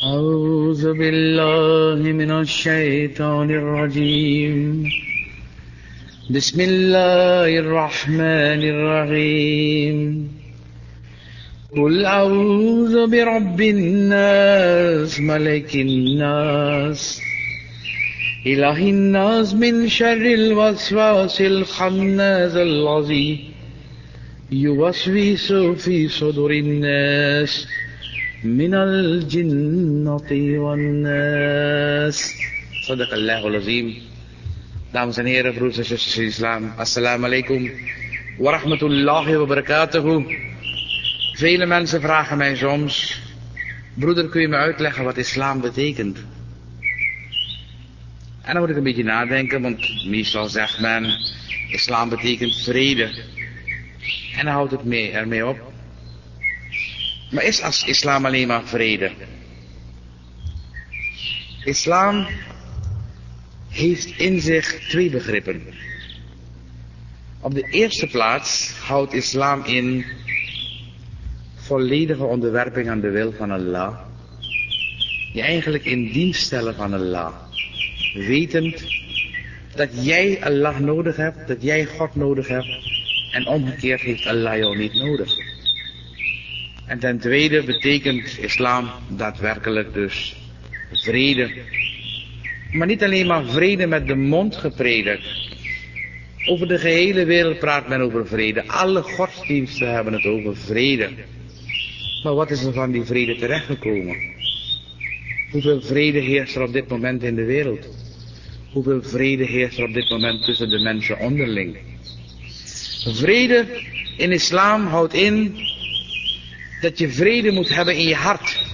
أعوذ بالله من الشيطان الرجيم بسم الله الرحمن الرحيم قل أعوذ برب الناس ملك الناس إله الناس من شر الوسواس الخناس الذي يوسوس في صدور الناس من الجنة والناس. صدق الله العظيم. Dames en heren, broers en zusters in islam, assalamu alaikum wa rahmatullahi wa barakatuhu. Vele mensen vragen mij soms: broeder, kun je me uitleggen wat islam betekent? En dan moet ik een beetje nadenken, want meestal zegt men: islam betekent vrede. En dan houdt het ermee op. Maar is islam alleen maar vrede? Islam heeft in zich twee begrippen. Op de eerste plaats houdt islam in volledige onderwerping aan de wil van Allah. Je eigenlijk in dienst stellen van Allah. Wetend dat jij Allah nodig hebt, dat jij God nodig hebt. En omgekeerd heeft Allah jou niet nodig. En ten tweede betekent islam daadwerkelijk dus vrede. Maar niet alleen maar vrede met de mond gepredikt. Over de gehele wereld praat men over vrede. Alle godsdiensten hebben het over vrede. Maar wat is er van die vrede terechtgekomen? Hoeveel vrede heerst er op dit moment in de wereld? Hoeveel vrede heerst er op dit moment tussen de mensen onderling? Vrede in islam houdt in dat je vrede moet hebben in je hart.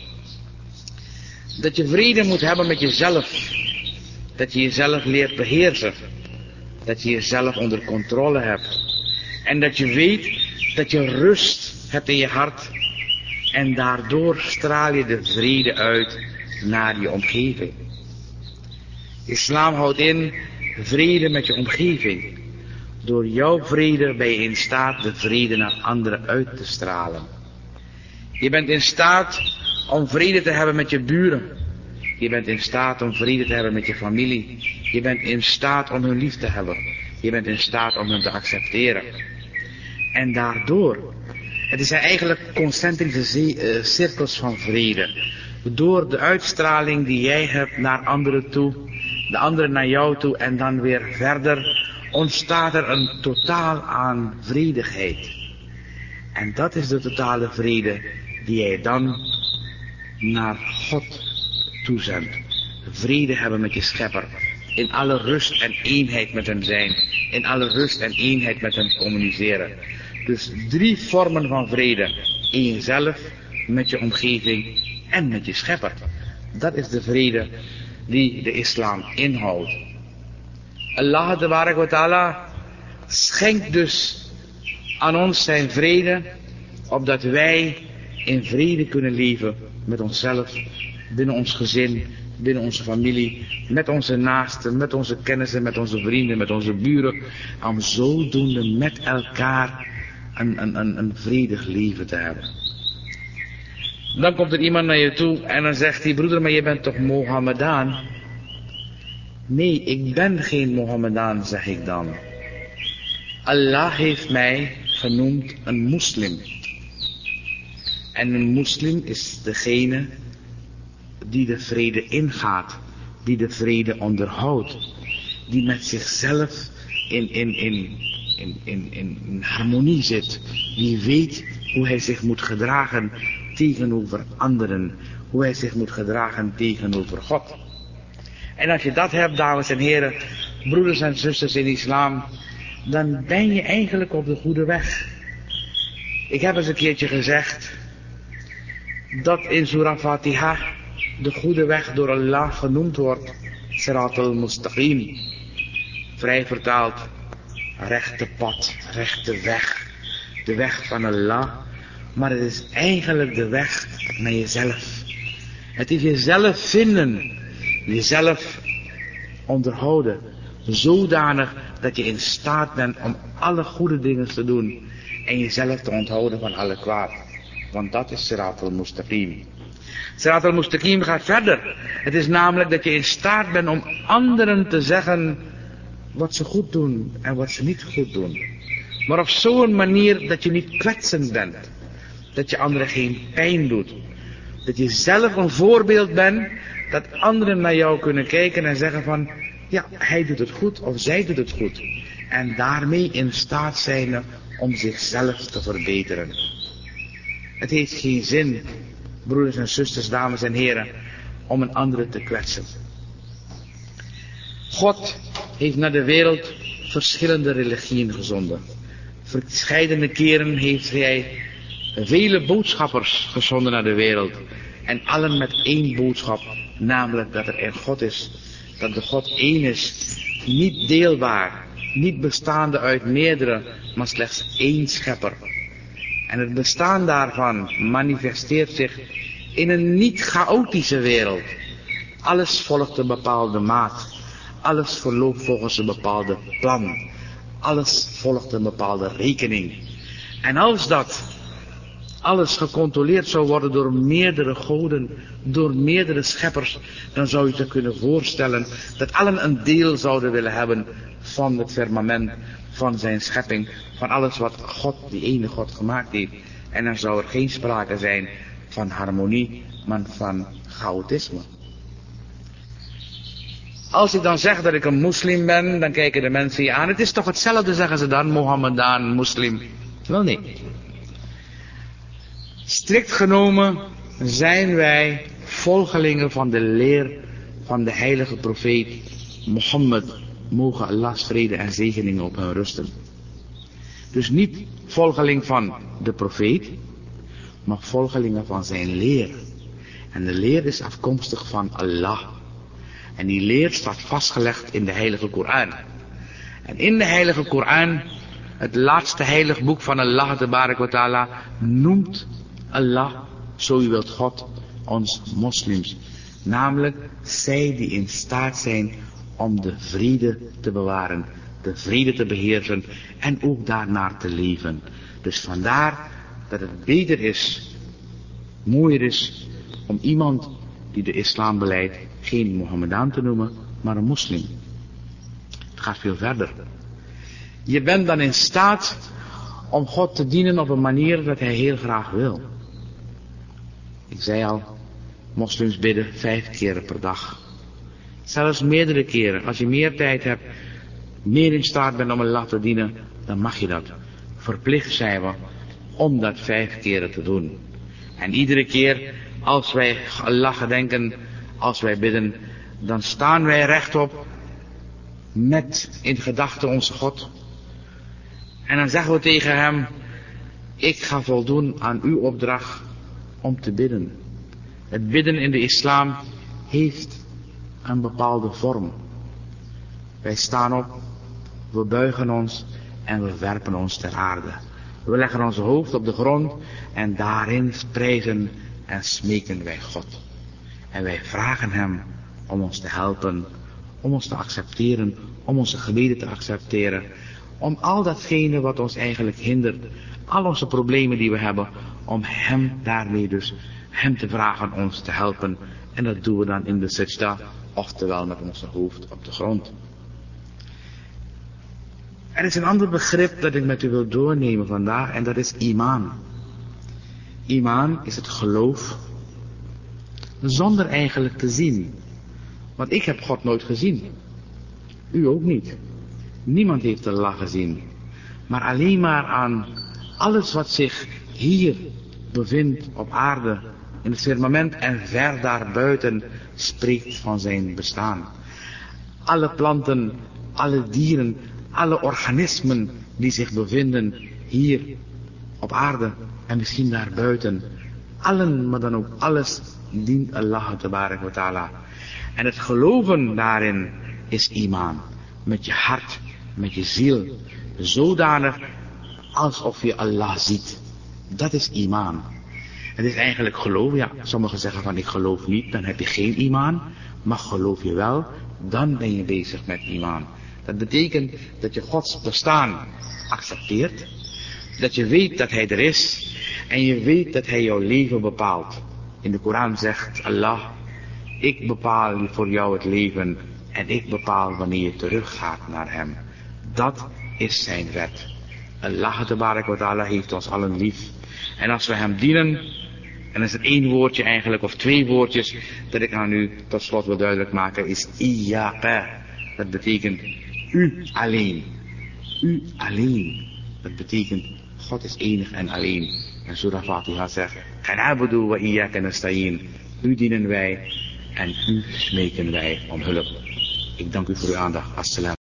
Dat je vrede moet hebben met jezelf. Dat je jezelf leert beheersen. Dat je jezelf onder controle hebt. En dat je weet dat je rust hebt in je hart. En daardoor straal je de vrede uit naar je omgeving. Islam houdt in vrede met je omgeving. Door jouw vrede ben je in staat de vrede naar anderen uit te stralen. Je bent in staat om vrede te hebben met je buren. Je bent in staat om vrede te hebben met je familie. Je bent in staat om hun lief te hebben. Je bent in staat om hen te accepteren. En daardoor, het zijn eigenlijk concentrische cirkels van vrede. Door de uitstraling die jij hebt naar anderen toe, de anderen naar jou toe en dan weer verder, ontstaat er een totaal aan vredigheid. En dat is de totale vrede die jij dan naar God toezendt. Vrede hebben met je schepper. In alle rust en eenheid met hem zijn. In alle rust en eenheid met hem communiceren. Dus 3 vormen van vrede. In jezelf, met je omgeving en met je schepper. Dat is de vrede die de islam inhoudt. Allah tabarak wa ta'ala schenkt dus aan ons zijn vrede, opdat wij in vrede kunnen leven met onszelf, binnen ons gezin, binnen onze familie, met onze naasten, met onze kennissen, met onze vrienden, met onze buren, om zodoende met elkaar een vredig leven te hebben. Dan komt er iemand naar je toe en dan zegt hij: broeder, maar je bent toch Mohammedaan? Nee, ik ben geen Mohammedaan, zeg ik dan. Allah heeft mij genoemd een moslim. En een moslim is degene die de vrede ingaat, die de vrede onderhoudt, die met zichzelf in harmonie zit, die weet hoe hij zich moet gedragen tegenover anderen, hoe hij zich moet gedragen tegenover God. En als je dat hebt, dames en heren, broeders en zusters in islam, dan ben je eigenlijk op de goede weg. Ik heb eens een keertje gezegd dat in Surah Fatiha de goede weg door Allah genoemd wordt Sirat al-Mustaqim. Vrij vertaald, rechte pad, rechte weg. De weg van Allah. Maar het is eigenlijk de weg naar jezelf. Het is jezelf vinden. Jezelf onderhouden. Zodanig dat je in staat bent om alle goede dingen te doen. En jezelf te onthouden van alle kwaad. Want dat is Sirat al-Mustaqim. Sirat al-Mustaqim gaat verder. Het is namelijk dat je in staat bent om anderen te zeggen wat ze goed doen en wat ze niet goed doen. Maar op zo'n manier dat je niet kwetsend bent. Dat je anderen geen pijn doet. Dat je zelf een voorbeeld bent, dat anderen naar jou kunnen kijken en zeggen van, ja, hij doet het goed of zij doet het goed. En daarmee in staat zijn om zichzelf te verbeteren. Het heeft geen zin, broeders en zusters, dames en heren, om een andere te kwetsen. God heeft naar de wereld verschillende religieën gezonden. Verscheidene keren heeft hij vele boodschappers gezonden naar de wereld. En allen met één boodschap, namelijk dat er een God is. Dat de God één is, niet deelbaar, niet bestaande uit meerdere, maar slechts één schepper. En het bestaan daarvan manifesteert zich in een niet chaotische wereld. Alles volgt een bepaalde maat. Alles verloopt volgens een bepaalde plan. Alles volgt een bepaalde rekening. En als dat alles gecontroleerd zou worden door meerdere goden, door meerdere scheppers, dan zou je je kunnen voorstellen dat allen een deel zouden willen hebben van het firmament, van zijn schepping, van alles wat God, die ene God, gemaakt heeft. En dan zou er geen sprake zijn van harmonie, maar van chaotisme. Als ik dan zeg dat ik een moslim ben, dan kijken de mensen je aan. Het is toch hetzelfde, zeggen ze dan, Mohammedaan, moslim. Wel nee. Strikt genomen zijn wij volgelingen van de leer van de heilige profeet Mohammed. Mogen Allahs vrede en zegeningen op hem rusten. Dus niet volgeling van de profeet, maar volgelingen van zijn leer. En de leer is afkomstig van Allah. En die leer staat vastgelegd in de heilige Koran. En in de heilige Koran, het laatste heilig boek van Allah Tabarak wa Ta'ala, noemt Allah, zo u wilt God, ons moslims. Namelijk zij die in staat zijn om de vrede te bewaren, de vrede te beheersen en ook daarnaar te leven. Dus vandaar dat het beter is, mooier is, om iemand die de islam beleidt geen Mohammedaan te noemen, maar een moslim. Het gaat veel verder. Je bent dan in staat om God te dienen op een manier dat hij heel graag wil. Ik zei al, moslims bidden 5 keer per dag. Zelfs meerdere keren. Als je meer tijd hebt, meer in staat bent om Allah te dienen, dan mag je dat. Verplicht zijn we om dat 5 keren te doen. En iedere keer als wij Allah gedenken, als wij bidden, dan staan wij rechtop met in gedachten onze God. En dan zeggen we tegen hem, ik ga voldoen aan uw opdracht om te bidden. Het bidden in de islam heeft een bepaalde vorm. Wij staan op, we buigen ons en we werpen ons ter aarde. We leggen ons hoofd op de grond en daarin prijzen en smeken wij God. En wij vragen hem om ons te helpen, om ons te accepteren, om onze gebeden te accepteren. Om al datgene wat ons eigenlijk hindert, al onze problemen die we hebben, om hem daarmee dus, hem te vragen ons te helpen. En dat doen we dan in de sajda, oftewel met ons hoofd op de grond. Er is een ander begrip dat ik met u wil doornemen vandaag en dat is iman. Iman is het geloof zonder eigenlijk te zien. Want ik heb God nooit gezien. U ook niet. Niemand heeft Allah gezien. Maar alleen maar aan alles wat zich hier bevindt op aarde, in het firmament en ver daarbuiten, spreekt van zijn bestaan. Alle planten, alle dieren, alle organismen die zich bevinden hier op aarde en misschien daarbuiten. Allen, maar dan ook alles, dient Allah Tabarak wa Ta'ala. En het geloven daarin is iman. Met je hart, met je ziel. Zodanig alsof je Allah ziet. Dat is iman. Het is eigenlijk geloof. Ja, sommigen zeggen van ik geloof niet, dan heb je geen iman. Maar geloof je wel, dan ben je bezig met iman. Dat betekent dat je Gods bestaan accepteert. Dat je weet dat hij er is. En je weet dat hij jouw leven bepaalt. In de Koran zegt Allah, ik bepaal voor jou het leven en ik bepaal wanneer je teruggaat naar hem. Dat is zijn wet. Allah tabarak wa ta'ala heeft ons allen lief. En als we hem dienen, en is er één woordje eigenlijk, of twee woordjes, dat ik aan u tot slot wil duidelijk maken, is Iyaka. Dat betekent u alleen. U alleen. Dat betekent God is enig en alleen. En Surah Fatiha zegt, Na'budu wa iyyaka nasta'in. U dienen wij en u smeken wij om hulp. Ik dank u voor uw aandacht. Assalam.